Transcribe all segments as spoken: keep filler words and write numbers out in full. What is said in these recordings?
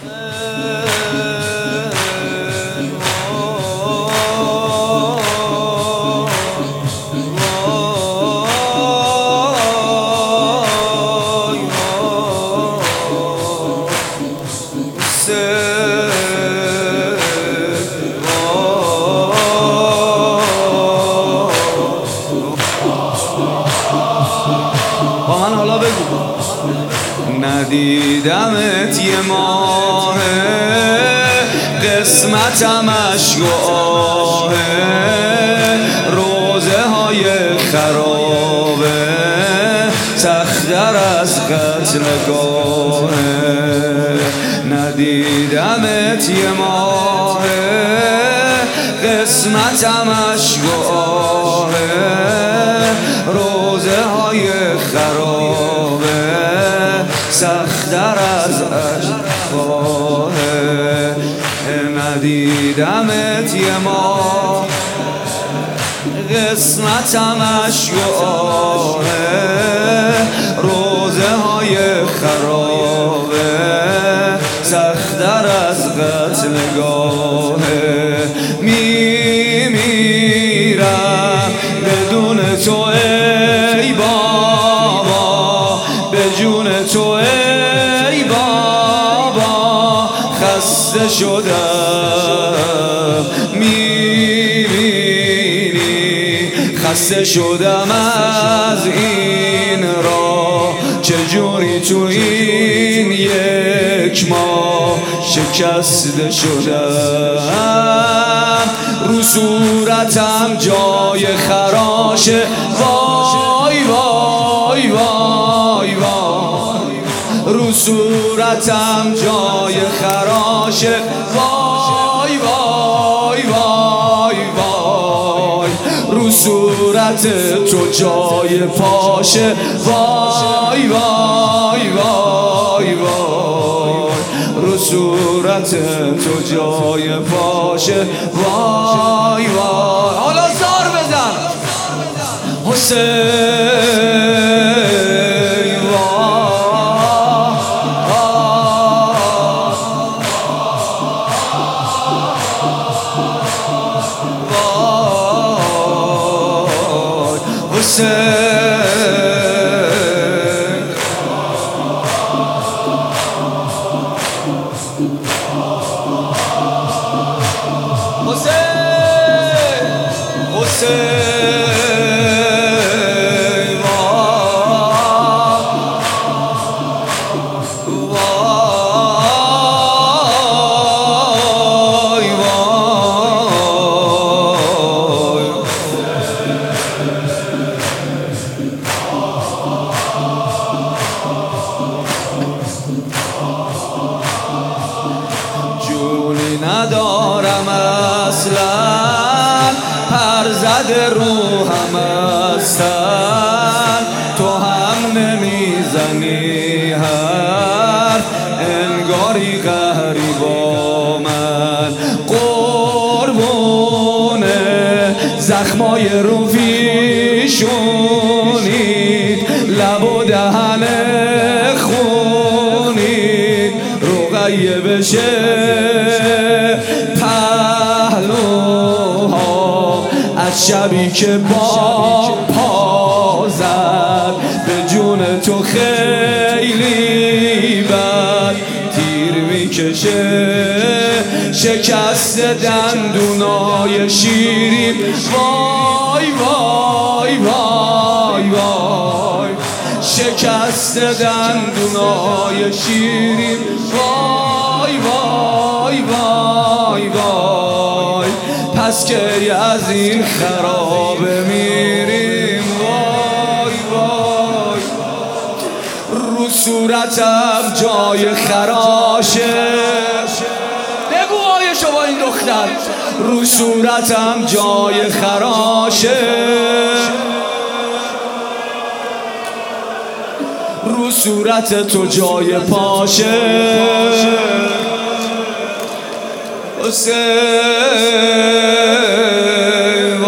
با من حالا بگو ندیدمت یه ماه قسمتم اشک و آه روزه های خرابه سخت‌تر از قتل گاه ندیدمت یه ماه قسمتم اشک و آه روزه های خرابه سخت‌تر از اشکاه ندیدمت یه ماه قسمتم اشک و آه روزه های خرابه سخت‌تر از قتل گاه می میرم بدون تو ای بابا به جون تو ای بابا خسته شدم میبینی خسته شدم از این راه چجوری تو این یک ماه شکسته شدم رو صورتم جای خراشه وای وای وای وای رو صورتم جای خراشه وای وای وای وای رو صورت تو جای پاشه وای وای وای وای رو صورت تو جای پاشه وای وای حالا زار بزن حسین ندارم اصلا پر زده روحم هستن تو هم نمیزنی حرف انگاری قهری با من قربونه زخمای رو پیشونید لب و دهن خونید رقیه بشه پهلوها از شبی که با پا زد به جون تو خیلی بد تیر میکشه شکست دندونای شیرین وای وای وای وای شکست دندونای شیرین وای وای وای وای پس که از این خرابه میریم وای وای رو صورتم جای خراشه بگو آیشو با این دختر رو صورتم جای خراشه رو صورت تو جای پاشه حسین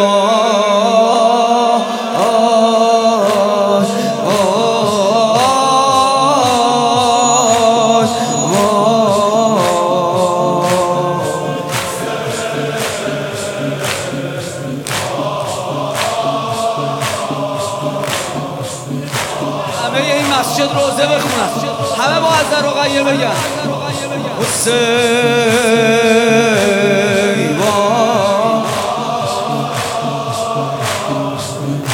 وای مسجد روزه بخونن، همه با از رقیه بگن حسین